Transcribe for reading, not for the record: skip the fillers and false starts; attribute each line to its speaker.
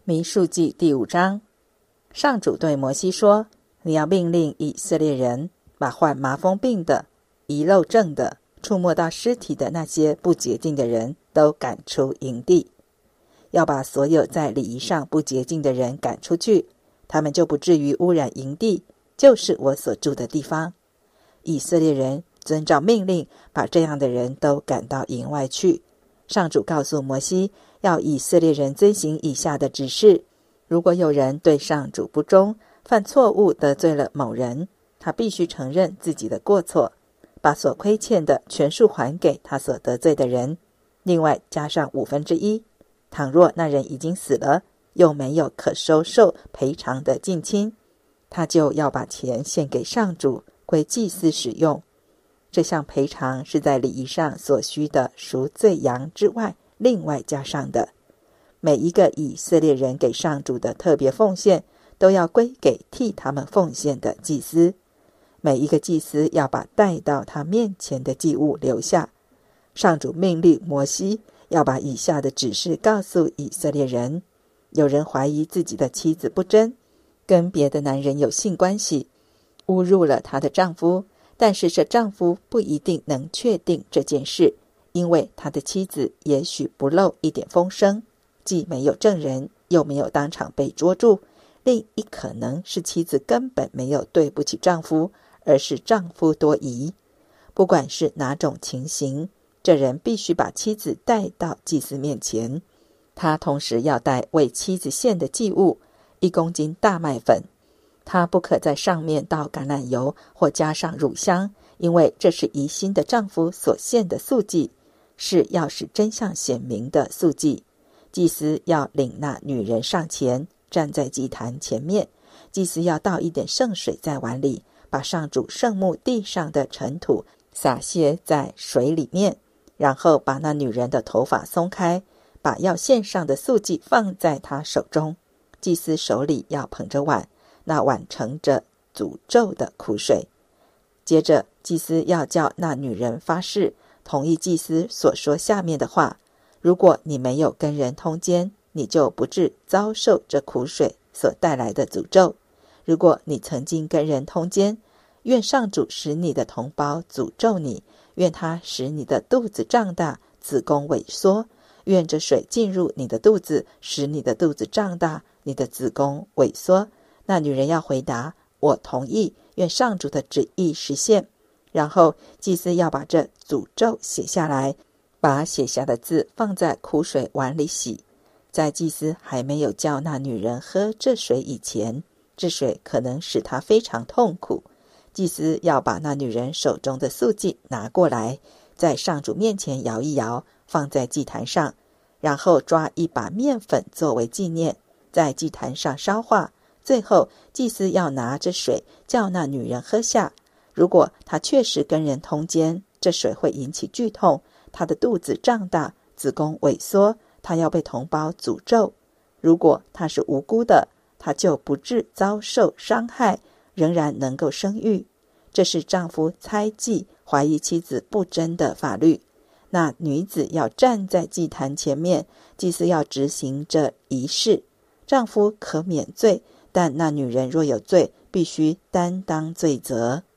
Speaker 1: 民数记第5章，上主对摩西说：你要命令以色列人把患麻风病的、遗漏症的、触摸到尸体的那些不洁净的人都赶出营地，要把所有在礼仪上不洁净的人赶出去，他们就不至于污染营地，就是我所住的地方。以色列人遵照命令，把这样的人都赶到营外去。上主告诉摩西，要以色列人遵行以下的指示：如果有人对上主不忠，犯错误得罪了某人，他必须承认自己的过错，把所亏欠的全数还给他所得罪的人，另外加上1/5。倘若那人已经死了，又没有可收受赔偿的近亲，他就要把钱献给上主，归祭司使用。这项赔偿是在礼仪上所需的赎罪羊之外另外加上的。每一个以色列人给上主的特别奉献，都要归给替他们奉献的祭司。每一个祭司要把带到他面前的祭物留下。上主命令摩西要把以下的指示告诉以色列人：有人怀疑自己的妻子不贞，跟别的男人有性关系，侮辱了她的丈夫，但是这丈夫不一定能确定这件事，因为他的妻子也许不露一点风声，既没有证人，又没有当场被捉住。另一可能是妻子根本没有对不起丈夫，而是丈夫多疑。不管是哪种情形，这人必须把妻子带到祭司面前。他同时要带为妻子献的祭物，1公斤大麦粉。他不可在上面倒橄榄油或加上乳香，因为这是疑心的丈夫所献的素祭，是要使真相显明的素祭。祭司要领那女人上前，站在祭坛前面。祭司要倒一点圣水在碗里，把上主圣幕地上的尘土洒泻在水里面，然后把那女人的头发松开，把要献上的素祭放在她手中。祭司手里要捧着碗，那碗盛着诅咒的苦水。接着祭司要叫那女人发誓，同意祭司所说下面的话：如果你没有跟人通奸，你就不致遭受这苦水所带来的诅咒。如果你曾经跟人通奸，愿上主使你的同胞诅咒你，愿他使你的肚子胀大，子宫萎缩，愿这水进入你的肚子，使你的肚子胀大，你的子宫萎缩。那女人要回答：我同意，愿上主的旨意实现。然后祭司要把这诅咒写下来，把写下的字放在苦水碗里洗。在祭司还没有叫那女人喝这水以前，这水可能使她非常痛苦。祭司要把那女人手中的素祭拿过来，在上主面前摇一摇，放在祭坛上，然后抓一把面粉作为纪念，在祭坛上烧化。最后祭司要拿着水叫那女人喝下。如果她确实跟人通奸，这水会引起剧痛，她的肚子胀大，子宫萎缩，她要被同胞诅咒。如果她是无辜的，她就不致遭受伤害，仍然能够生育。这是丈夫猜忌怀疑妻子不贞的法律。那女子要站在祭坛前面，祭司要执行这仪式。丈夫可免罪，但那女人若有罪，必须担当罪责。